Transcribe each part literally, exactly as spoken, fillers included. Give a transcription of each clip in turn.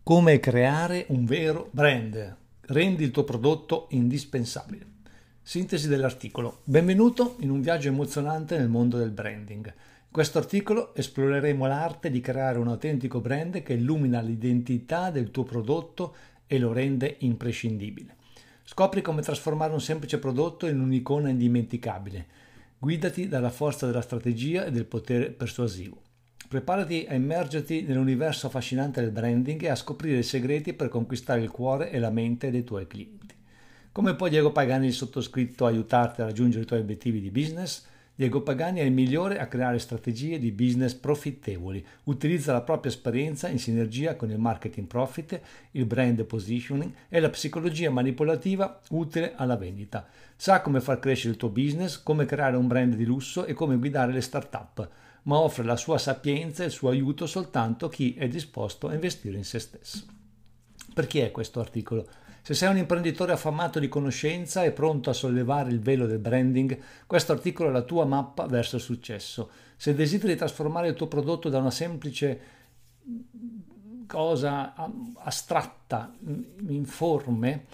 Come creare un vero brand. Rendi il tuo prodotto indispensabile. Sintesi dell'articolo. Benvenuto in un viaggio emozionante nel mondo del branding. In questo articolo esploreremo l'arte di creare un autentico brand che illumina l'identità del tuo prodotto e lo rende imprescindibile. Scopri come trasformare un semplice prodotto in un'icona indimenticabile. Guidati dalla forza della strategia e del potere persuasivo. Preparati a immergerti nell'universo affascinante del branding e a scoprire i segreti per conquistare il cuore e la mente dei tuoi clienti. Come può Diego Pagani, il sottoscritto, aiutarti a raggiungere i tuoi obiettivi di business? Diego Pagani è il migliore a creare strategie di business profittevoli. Utilizza la propria esperienza in sinergia con il marketing profit, il brand positioning e la psicologia manipolativa utile alla vendita. Sa come far crescere il tuo business, come creare un brand di lusso e come guidare le start-up, ma offre la sua sapienza e il suo aiuto soltanto a chi è disposto a investire in se stesso. Per chi è questo articolo? Se sei un imprenditore affamato di conoscenza e pronto a sollevare il velo del branding, questo articolo è la tua mappa verso il successo. Se desideri trasformare il tuo prodotto da una semplice cosa astratta, informe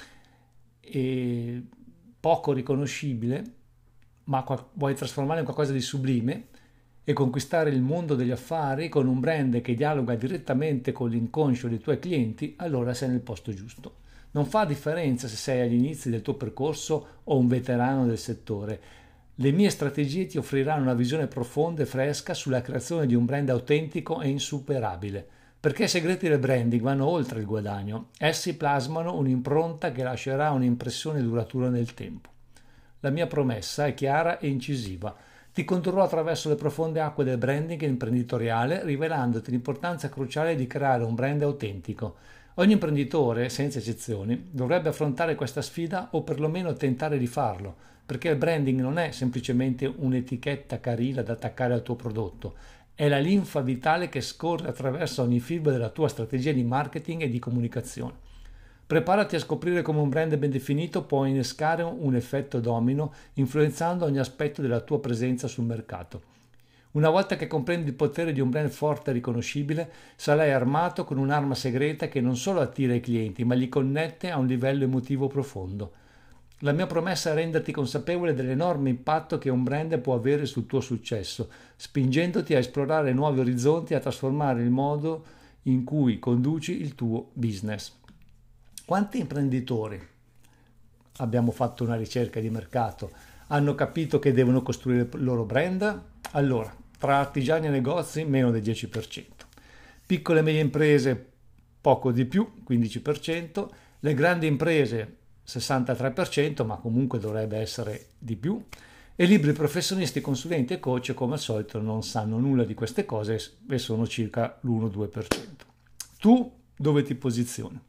e poco riconoscibile, ma vuoi trasformarlo in qualcosa di sublime e conquistare il mondo degli affari con un brand che dialoga direttamente con l'inconscio dei tuoi clienti, allora sei nel posto giusto. Non fa differenza se sei agli inizi del tuo percorso o un veterano del settore. Le mie strategie ti offriranno una visione profonda e fresca sulla creazione di un brand autentico e insuperabile. Perché i segreti del branding vanno oltre il guadagno. Essi plasmano un'impronta che lascerà un'impressione duratura nel tempo. La mia promessa è chiara e incisiva. Ti condurrò attraverso le profonde acque del branding imprenditoriale, rivelandoti l'importanza cruciale di creare un brand autentico. Ogni imprenditore, senza eccezioni, dovrebbe affrontare questa sfida o perlomeno tentare di farlo, perché il branding non è semplicemente un'etichetta carina da attaccare al tuo prodotto, è la linfa vitale che scorre attraverso ogni fibra della tua strategia di marketing e di comunicazione. Preparati a scoprire come un brand ben definito può innescare un effetto domino, influenzando ogni aspetto della tua presenza sul mercato. Una volta che comprendi il potere di un brand forte e riconoscibile, sarai armato con un'arma segreta che non solo attira i clienti, ma li connette a un livello emotivo profondo. La mia promessa è renderti consapevole dell'enorme impatto che un brand può avere sul tuo successo, spingendoti a esplorare nuovi orizzonti e a trasformare il modo in cui conduci il tuo business. Quanti imprenditori, abbiamo fatto una ricerca di mercato, hanno capito che devono costruire il loro brand? Allora, tra artigiani e negozi meno del dieci per cento, piccole e medie imprese poco di più, quindici per cento, le grandi imprese sessantatré per cento, ma comunque dovrebbe essere di più, e liberi professionisti, consulenti e coach come al solito non sanno nulla di queste cose e sono circa l'uno due per cento. Tu dove ti posizioni?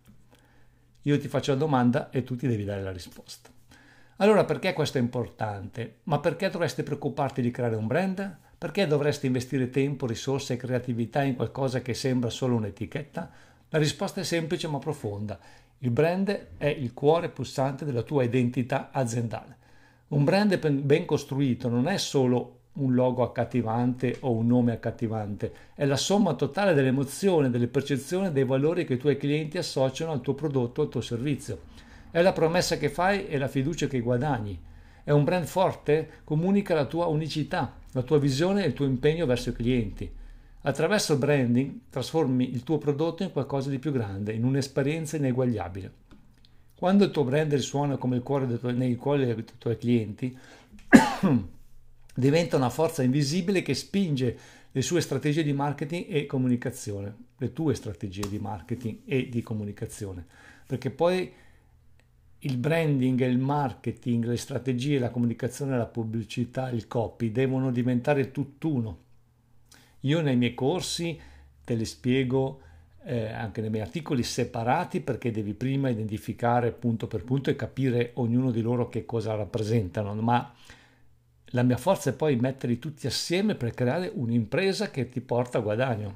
Io ti faccio la domanda e tu ti devi dare la risposta. Allora, perché questo è importante? Ma perché dovresti preoccuparti di creare un brand? Perché dovresti investire tempo, risorse e creatività in qualcosa che sembra solo un'etichetta? La risposta è semplice ma profonda. Il brand è il cuore pulsante della tua identità aziendale. Un brand ben costruito non è solo un logo accattivante o un nome accattivante, è la somma totale delle emozioni, delle percezioni e dei valori che i tuoi clienti associano al tuo prodotto o al tuo servizio. È la promessa che fai e la fiducia che guadagni. È un brand forte? Comunica la tua unicità, la tua visione e il tuo impegno verso i clienti. Attraverso il branding trasformi il tuo prodotto in qualcosa di più grande, in un'esperienza ineguagliabile. Quando il tuo brand risuona come il cuore dei tuoi, nei cuori dei tuoi clienti, diventa una forza invisibile che spinge le sue strategie di marketing e comunicazione, le tue strategie di marketing e di comunicazione, perché poi il branding, il marketing, le strategie, la comunicazione, la pubblicità, il copy devono diventare tutt'uno. Io nei miei corsi te le spiego eh, anche nei miei articoli separati, perché devi prima identificare punto per punto e capire ognuno di loro che cosa rappresentano, ma la mia forza è poi metterli tutti assieme per creare un'impresa che ti porta a guadagno.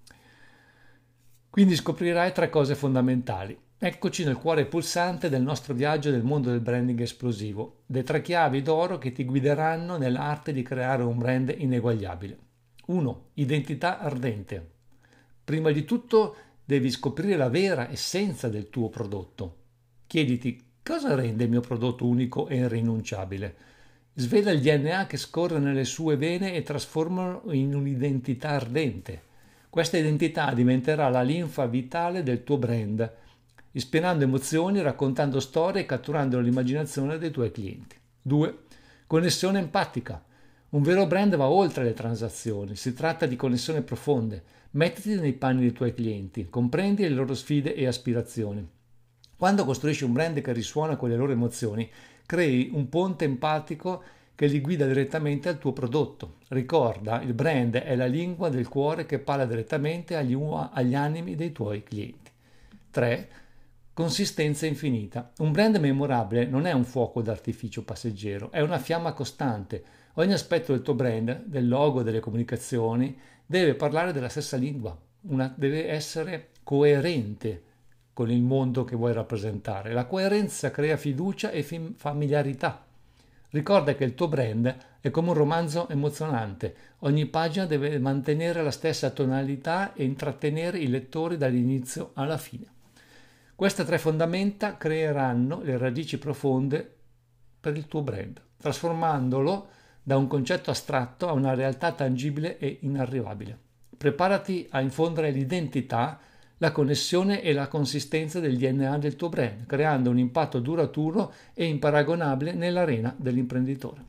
Quindi scoprirai tre cose fondamentali. Eccoci nel cuore pulsante del nostro viaggio nel mondo del branding esplosivo, le tre chiavi d'oro che ti guideranno nell'arte di creare un brand ineguagliabile. uno. Identità ardente. Prima di tutto devi scoprire la vera essenza del tuo prodotto. Chiediti cosa rende il mio prodotto unico e irrinunciabile. Svela il D N A che scorre nelle sue vene e trasformalo in un'identità ardente. Questa identità diventerà la linfa vitale del tuo brand, ispirando emozioni, raccontando storie e catturando l'immaginazione dei tuoi clienti. due. Connessione empatica. Un vero brand va oltre le transazioni, si tratta di connessioni profonde. Mettiti nei panni dei tuoi clienti, comprendi le loro sfide e aspirazioni. Quando costruisci un brand che risuona con le loro emozioni, crei un ponte empatico che li guida direttamente al tuo prodotto. Ricorda, il brand è la lingua del cuore che parla direttamente agli, agli animi dei tuoi clienti. tre. Consistenza infinita. Un brand memorabile non è un fuoco d'artificio passeggero, è una fiamma costante. Ogni aspetto del tuo brand, del logo, delle comunicazioni, deve parlare della stessa lingua, una, deve essere coerente con il mondo che vuoi rappresentare. La coerenza crea fiducia e familiarità. Ricorda che il tuo brand è come un romanzo emozionante. Ogni pagina deve mantenere la stessa tonalità e intrattenere i lettori dall'inizio alla fine. Queste tre fondamenta creeranno le radici profonde per il tuo brand, trasformandolo da un concetto astratto a una realtà tangibile e inarrivabile. Preparati a infondere l'identità, la connessione e la consistenza del D N A del tuo brand, creando un impatto duraturo e imparagonabile nell'arena dell'imprenditore.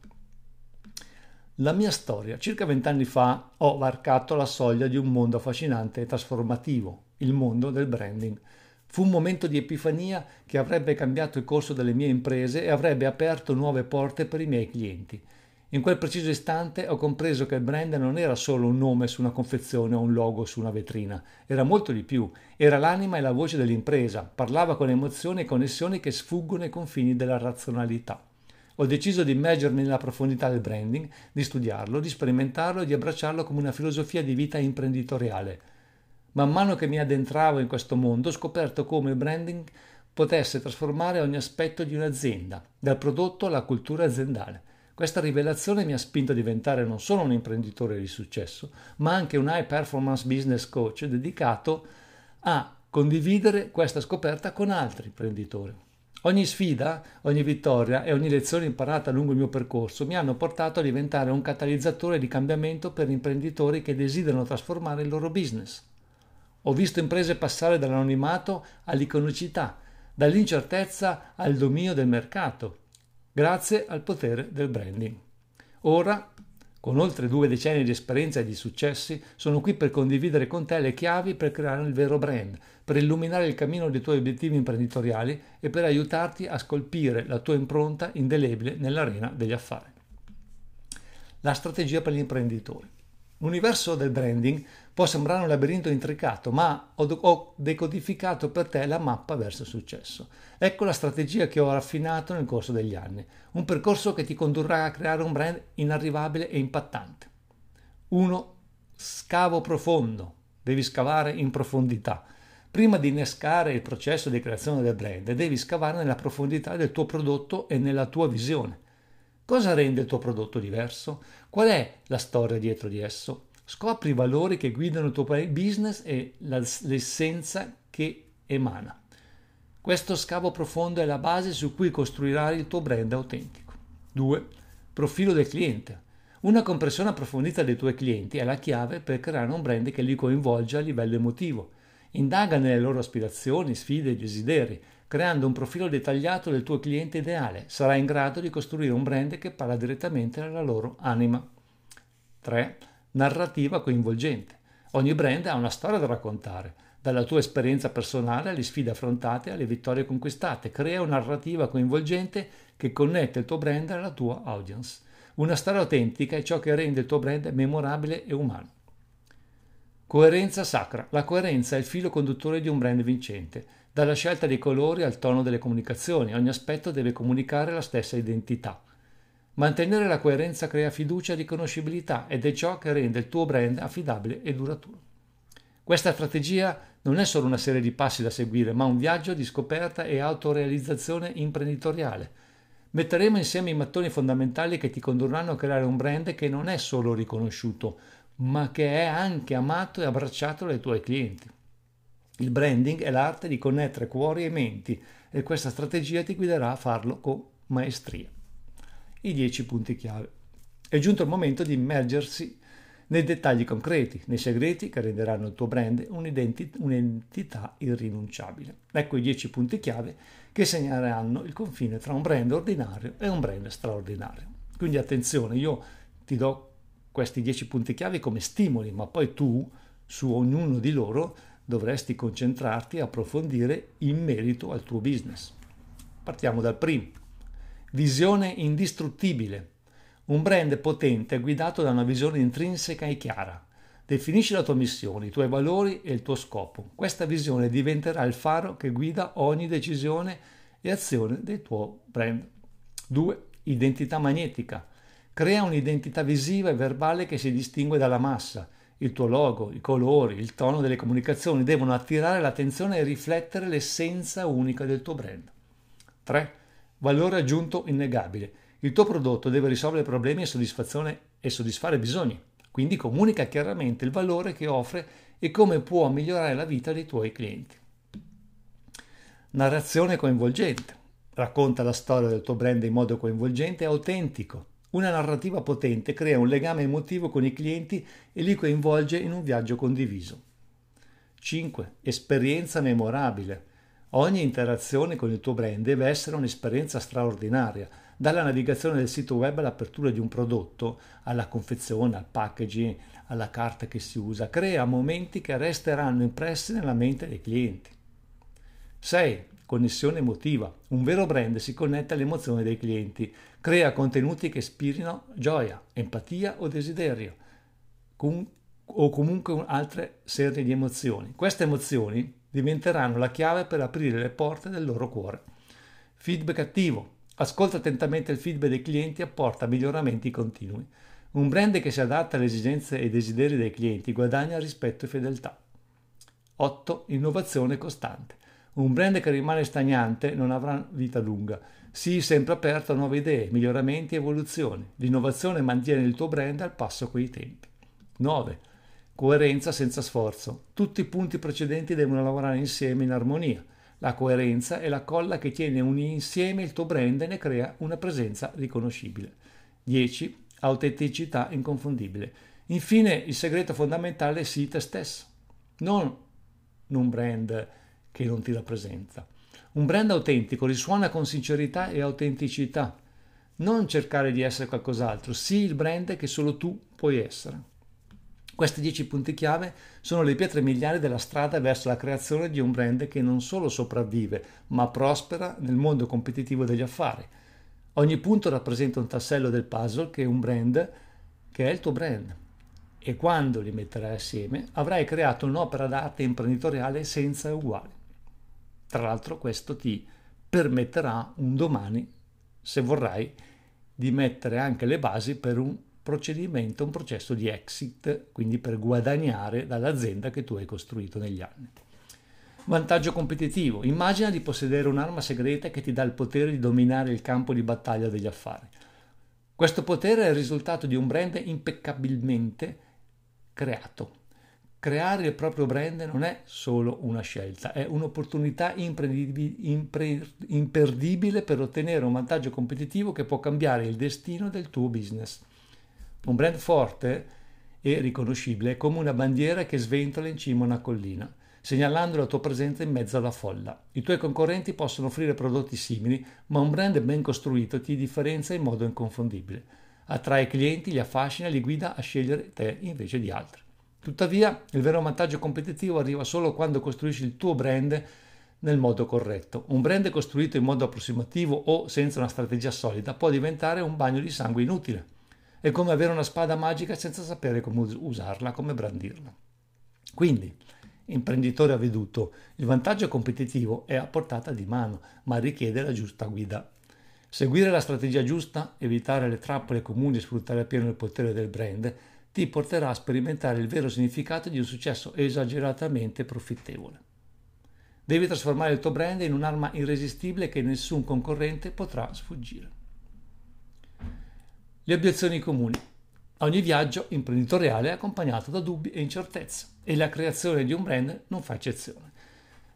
La mia storia. Circa vent'anni fa ho varcato la soglia di un mondo affascinante e trasformativo, il mondo del branding. Fu un momento di epifania che avrebbe cambiato il corso delle mie imprese e avrebbe aperto nuove porte per i miei clienti. In quel preciso istante ho compreso che il brand non era solo un nome su una confezione o un logo su una vetrina, era molto di più, era l'anima e la voce dell'impresa, parlava con emozioni e connessioni che sfuggono ai confini della razionalità. Ho deciso di immergermi nella profondità del branding, di studiarlo, di sperimentarlo e di abbracciarlo come una filosofia di vita imprenditoriale. Man mano che mi addentravo in questo mondo ho scoperto come il branding potesse trasformare ogni aspetto di un'azienda, dal prodotto alla cultura aziendale. Questa rivelazione mi ha spinto a diventare non solo un imprenditore di successo, ma anche un high performance business coach dedicato a condividere questa scoperta con altri imprenditori. Ogni sfida, ogni vittoria e ogni lezione imparata lungo il mio percorso mi hanno portato a diventare un catalizzatore di cambiamento per imprenditori che desiderano trasformare il loro business. Ho visto imprese passare dall'anonimato all'iconicità, dall'incertezza al dominio del mercato, grazie al potere del branding. Ora, con oltre due decenni di esperienza e di successi, sono qui per condividere con te le chiavi per creare il vero brand, per illuminare il cammino dei tuoi obiettivi imprenditoriali e per aiutarti a scolpire la tua impronta indelebile nell'arena degli affari. La strategia per gli imprenditori. L'universo del branding può sembrare un labirinto intricato, ma ho decodificato per te la mappa verso il successo. Ecco la strategia che ho raffinato nel corso degli anni, un percorso che ti condurrà a creare un brand inarrivabile e impattante. uno. Scavo profondo. Devi scavare in profondità. Prima di innescare il processo di creazione del brand, devi scavare nella profondità del tuo prodotto e nella tua visione. Cosa rende il tuo prodotto diverso? Qual è la storia dietro di esso? Scopri i valori che guidano il tuo business e l'essenza che emana. Questo scavo profondo è la base su cui costruirai il tuo brand autentico. due. Profilo del cliente. Una comprensione approfondita dei tuoi clienti è la chiave per creare un brand che li coinvolge a livello emotivo. Indaga nelle loro aspirazioni, sfide e desideri. Creando un profilo dettagliato del tuo cliente ideale, sarai in grado di costruire un brand che parla direttamente alla loro anima. tre. Narrativa coinvolgente. Ogni brand ha una storia da raccontare, dalla tua esperienza personale alle sfide affrontate alle vittorie conquistate. Crea una narrativa coinvolgente che connette il tuo brand alla tua audience. Una storia autentica è ciò che rende il tuo brand memorabile e umano. Coerenza sacra. La coerenza è il filo conduttore di un brand vincente. Dalla scelta dei colori al tono delle comunicazioni, ogni aspetto deve comunicare la stessa identità. Mantenere la coerenza crea fiducia e riconoscibilità ed è ciò che rende il tuo brand affidabile e duraturo. Questa strategia non è solo una serie di passi da seguire, ma un viaggio di scoperta e autorealizzazione imprenditoriale. Metteremo insieme i mattoni fondamentali che ti condurranno a creare un brand che non è solo riconosciuto, ma che è anche amato e abbracciato dai tuoi clienti. Il branding è l'arte di connettere cuori e menti e questa strategia ti guiderà a farlo con maestria. I dieci punti chiave. È giunto il momento di immergersi nei dettagli concreti, nei segreti che renderanno il tuo brand un'identi- un'entità irrinunciabile. Ecco i dieci punti chiave che segneranno il confine tra un brand ordinario e un brand straordinario. Quindi attenzione, io ti do questi dieci punti chiave come stimoli, ma poi tu, su ognuno di loro, dovresti concentrarti e approfondire in merito al tuo business. Partiamo dal primo. Visione indistruttibile. Un brand potente è guidato da una visione intrinseca e chiara. Definisci la tua missione, i tuoi valori e il tuo scopo. Questa visione diventerà il faro che guida ogni decisione e azione del tuo brand. due. Identità magnetica. Crea un'identità visiva e verbale che si distingue dalla massa. Il tuo logo, i colori, il tono delle comunicazioni devono attirare l'attenzione e riflettere l'essenza unica del tuo brand. tre. Valore aggiunto innegabile. Il tuo prodotto deve risolvere problemi e soddisfazione e soddisfare bisogni. Quindi comunica chiaramente il valore che offre e come può migliorare la vita dei tuoi clienti. Narrazione coinvolgente. Racconta la storia del tuo brand in modo coinvolgente e autentico. Una narrativa potente crea un legame emotivo con i clienti e li coinvolge in un viaggio condiviso. cinque. Esperienza memorabile. Ogni interazione con il tuo brand deve essere un'esperienza straordinaria, dalla navigazione del sito web all'apertura di un prodotto, alla confezione, al packaging, alla carta che si usa. Crea momenti che resteranno impressi nella mente dei clienti. sei. Connessione emotiva. Un vero brand si connette alle emozioni dei clienti, crea contenuti che ispirino gioia, empatia o desiderio, com- o comunque altre serie di emozioni. Queste emozioni diventeranno la chiave per aprire le porte del loro cuore. Feedback attivo. Ascolta attentamente il feedback dei clienti e apporta miglioramenti continui. Un brand che si adatta alle esigenze e ai desideri dei clienti guadagna rispetto e fedeltà. otto. Innovazione costante. Un brand che rimane stagnante non avrà vita lunga. Sii sempre aperto a nuove idee, miglioramenti e evoluzioni. L'innovazione mantiene il tuo brand al passo coi tempi. nove. Coerenza senza sforzo. Tutti i punti precedenti devono lavorare insieme in armonia. La coerenza è la colla che tiene insieme il tuo brand e ne crea una presenza riconoscibile. dieci. Autenticità inconfondibile. Infine, il segreto fondamentale è sii te stesso. Non un brand che non ti rappresenta. Un brand autentico risuona con sincerità e autenticità. Non cercare di essere qualcos'altro, sii il brand che solo tu puoi essere. Questi dieci punti chiave sono le pietre miliari della strada verso la creazione di un brand che non solo sopravvive, ma prospera nel mondo competitivo degli affari. Ogni punto rappresenta un tassello del puzzle che è un brand, che è il tuo brand. E quando li metterai assieme avrai creato un'opera d'arte imprenditoriale senza uguali. Tra l'altro questo ti permetterà un domani, se vorrai, di mettere anche le basi per un procedimento, un processo di exit, quindi per guadagnare dall'azienda che tu hai costruito negli anni. Vantaggio competitivo. Immagina di possedere un'arma segreta che ti dà il potere di dominare il campo di battaglia degli affari. Questo potere è il risultato di un brand impeccabilmente creato. Creare il proprio brand non è solo una scelta, è un'opportunità imperdibile per ottenere un vantaggio competitivo che può cambiare il destino del tuo business. Un brand forte e riconoscibile è come una bandiera che sventola in cima a una collina, segnalando la tua presenza in mezzo alla folla. I tuoi concorrenti possono offrire prodotti simili, ma un brand ben costruito ti differenzia in modo inconfondibile. Attrae clienti, li affascina e li guida a scegliere te invece di altri. Tuttavia, il vero vantaggio competitivo arriva solo quando costruisci il tuo brand nel modo corretto. Un brand costruito in modo approssimativo o senza una strategia solida può diventare un bagno di sangue inutile. È come avere una spada magica senza sapere come usarla, come brandirla. Quindi, imprenditore avveduto, il vantaggio competitivo è a portata di mano, ma richiede la giusta guida. Seguire la strategia giusta, evitare le trappole comuni e sfruttare appieno il potere del brand ti porterà a sperimentare il vero significato di un successo esageratamente profittevole. Devi trasformare il tuo brand in un'arma irresistibile che nessun concorrente potrà sfuggire. Le obiezioni comuni. Ogni viaggio imprenditoriale è accompagnato da dubbi e incertezze e la creazione di un brand non fa eccezione.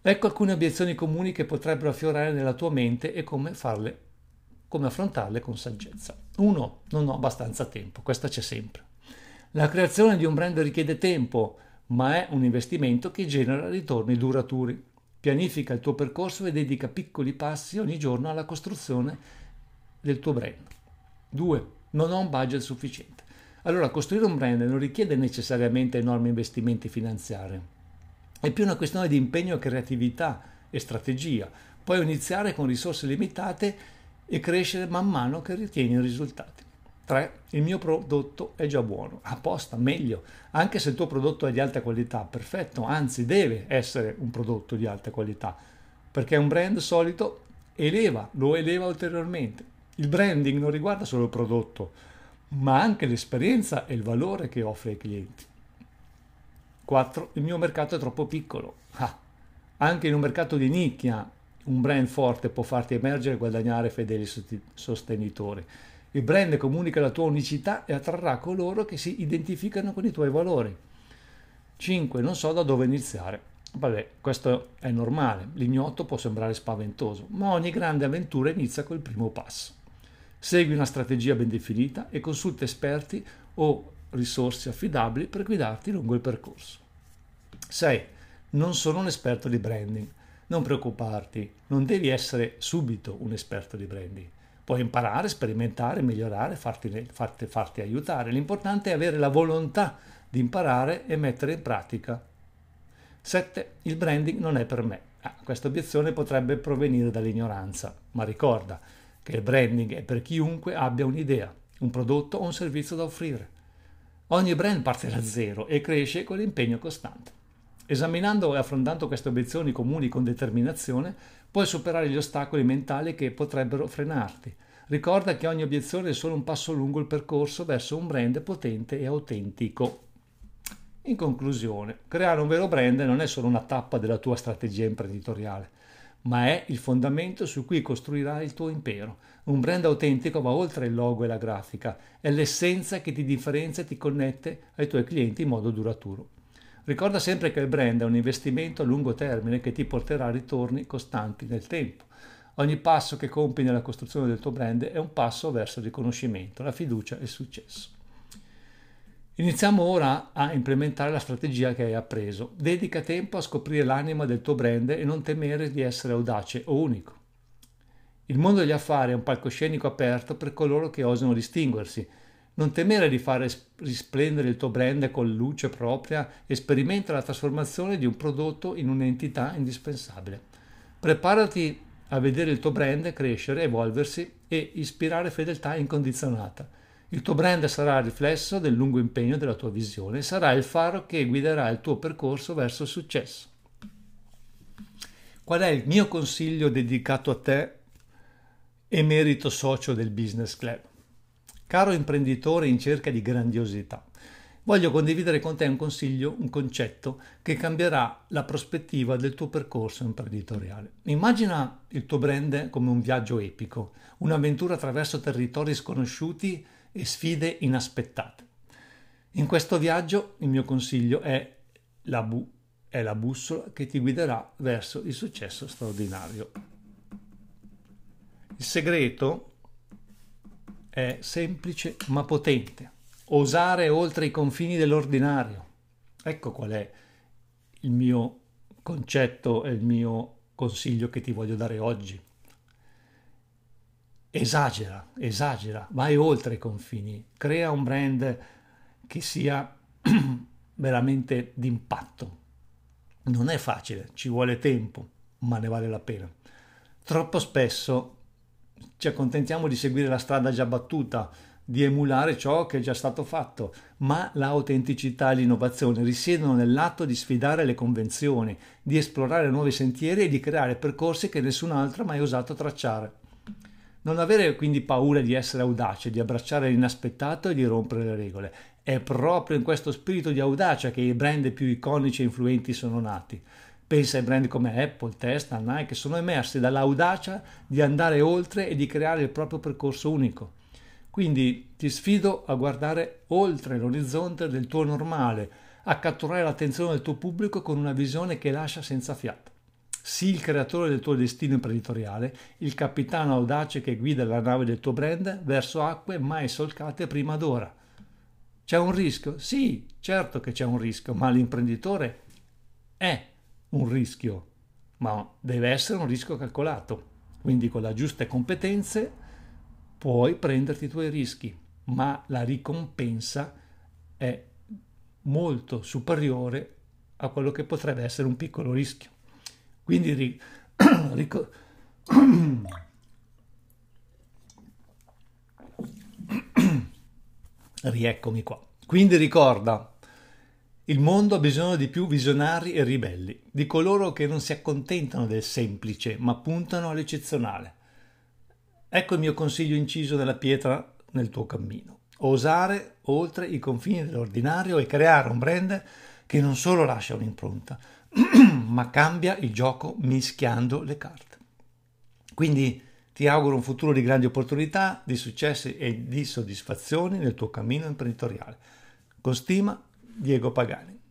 Ecco alcune obiezioni comuni che potrebbero affiorare nella tua mente e come farle, come affrontarle con saggezza. uno. Non ho abbastanza tempo. Questa c'è sempre. La creazione di un brand richiede tempo, ma è un investimento che genera ritorni duraturi. Pianifica il tuo percorso e dedica piccoli passi ogni giorno alla costruzione del tuo brand. due. Non ho un budget sufficiente. Allora, costruire un brand non richiede necessariamente enormi investimenti finanziari. È più una questione di impegno, creatività e strategia. Puoi iniziare con risorse limitate e crescere man mano che ritieni i risultati. tre. Il mio prodotto è già buono. Apposta, meglio. Anche se il tuo prodotto è di alta qualità, perfetto, anzi deve essere un prodotto di alta qualità, perché un brand solito eleva, lo eleva ulteriormente. Il branding non riguarda solo il prodotto, ma anche l'esperienza e il valore che offre ai clienti. quattro. Il mio mercato è troppo piccolo. Ah, anche in un mercato di nicchia, un brand forte può farti emergere e guadagnare fedeli sostenitori. Il brand comunica la tua unicità e attrarrà coloro che si identificano con i tuoi valori. cinque. Non so da dove iniziare. Vabbè, questo è normale, l'ignoto può sembrare spaventoso, ma ogni grande avventura inizia col primo passo. Segui una strategia ben definita e consulta esperti o risorse affidabili per guidarti lungo il percorso. sei. Non sono un esperto di branding. Non preoccuparti, non devi essere subito un esperto di branding. Puoi imparare, sperimentare, migliorare, farti, farti, farti aiutare. L'importante è avere la volontà di imparare e mettere in pratica. sette. Il branding non è per me. Ah, questa obiezione potrebbe provenire dall'ignoranza, ma ricorda che il branding è per chiunque abbia un'idea, un prodotto o un servizio da offrire. Ogni brand parte da zero e cresce con l'impegno costante. Esaminando e affrontando queste obiezioni comuni con determinazione, puoi superare gli ostacoli mentali che potrebbero frenarti. Ricorda che ogni obiezione è solo un passo lungo il percorso verso un brand potente e autentico. In conclusione, creare un vero brand non è solo una tappa della tua strategia imprenditoriale, ma è il fondamento su cui costruirai il tuo impero. Un brand autentico va oltre il logo e la grafica, è l'essenza che ti differenzia e ti connette ai tuoi clienti in modo duraturo. Ricorda sempre che il brand è un investimento a lungo termine che ti porterà ritorni costanti nel tempo. Ogni passo che compi nella costruzione del tuo brand è un passo verso il riconoscimento, la fiducia e il successo. Iniziamo ora a implementare la strategia che hai appreso. Dedica tempo a scoprire l'anima del tuo brand e non temere di essere audace o unico. Il mondo degli affari è un palcoscenico aperto per coloro che osano distinguersi. Non temere di fare risplendere il tuo brand con luce propria e sperimenta la trasformazione di un prodotto in un'entità indispensabile. Preparati a vedere il tuo brand crescere, evolversi e ispirare fedeltà incondizionata. Il tuo brand sarà il riflesso del lungo impegno della tua visione e sarà il faro che guiderà il tuo percorso verso il successo. Qual è il mio consiglio dedicato a te, emerito socio del Business Club? Caro imprenditore in cerca di grandiosità, voglio condividere con te un consiglio, un concetto che cambierà la prospettiva del tuo percorso imprenditoriale. Immagina il tuo brand come un viaggio epico, un'avventura attraverso territori sconosciuti e sfide inaspettate. In questo viaggio il mio consiglio è la, bu- è la bussola che ti guiderà verso il successo straordinario. Il segreto è semplice ma potente. Osare oltre i confini dell'ordinario. Ecco qual è il mio concetto e il mio consiglio che ti voglio dare oggi. Esagera, esagera, vai oltre i confini, crea un brand che sia veramente d'impatto. Non è facile, ci vuole tempo, ma ne vale la pena. Troppo spesso ci accontentiamo di seguire la strada già battuta, di emulare ciò che è già stato fatto, ma l'autenticità e l'innovazione risiedono nell'atto di sfidare le convenzioni, di esplorare nuovi sentieri e di creare percorsi che nessun altro ha mai osato tracciare. Non avere quindi paura di essere audace, di abbracciare l'inaspettato e di rompere le regole. È proprio in questo spirito di audacia che i brand più iconici e influenti sono nati. Pensa ai brand come Apple, Tesla, Nike, che sono emersi dall'audacia di andare oltre e di creare il proprio percorso unico. Quindi ti sfido a guardare oltre l'orizzonte del tuo normale, a catturare l'attenzione del tuo pubblico con una visione che lascia senza fiato. Sii il creatore del tuo destino imprenditoriale, il capitano audace che guida la nave del tuo brand verso acque mai solcate prima d'ora. C'è un rischio? Sì, certo che c'è un rischio, ma l'imprenditore è un rischio, ma deve essere un rischio calcolato. Quindi con le giuste competenze puoi prenderti i tuoi rischi, ma la ricompensa è molto superiore a quello che potrebbe essere un piccolo rischio. Quindi ri- ric- rieccomi qua. Quindi ricorda, il mondo ha bisogno di più visionari e ribelli, di coloro che non si accontentano del semplice, ma puntano all'eccezionale. Ecco il mio consiglio inciso nella pietra nel tuo cammino. Osare oltre i confini dell'ordinario e creare un brand che non solo lascia un'impronta, ma cambia il gioco mischiando le carte. Quindi ti auguro un futuro di grandi opportunità, di successi e di soddisfazioni nel tuo cammino imprenditoriale. Con stima, Diego Pagani.